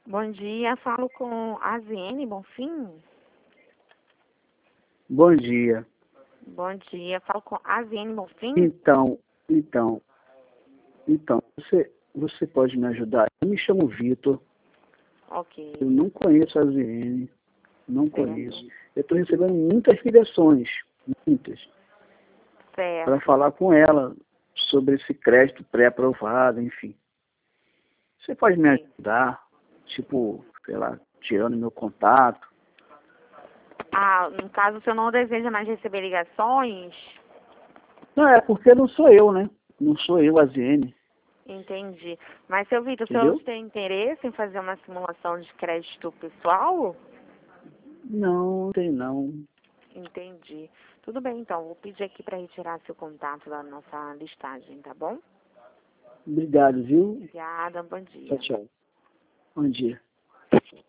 Bom dia, falo com a Aziene Bonfim. Bom dia. Bom dia, falo com a Aziene Bonfim. Então, você pode me ajudar? Eu me chamo Vitor, Ok, eu não conheço a ZN, não certo, conheço. Eu estou recebendo muitas ligações, muitas, para certo. falar com ela sobre esse crédito pré-aprovado, enfim. Você pode me ajudar, tipo, sei lá, tirando meu contato? Ah, no caso, o senhor não deseja mais receber ligações? Não, é porque não sou eu, né? Não sou eu a ZN, Entendi. Mas, seu Vitor, o senhor entendeu? tem interesse em fazer uma simulação de crédito pessoal? Não tem não. Entendi. Tudo bem, então. Vou pedir aqui para retirar seu contato da nossa listagem, tá bom? Obrigado, viu? Obrigada, bom Tchau, dia. tchau. Bom dia.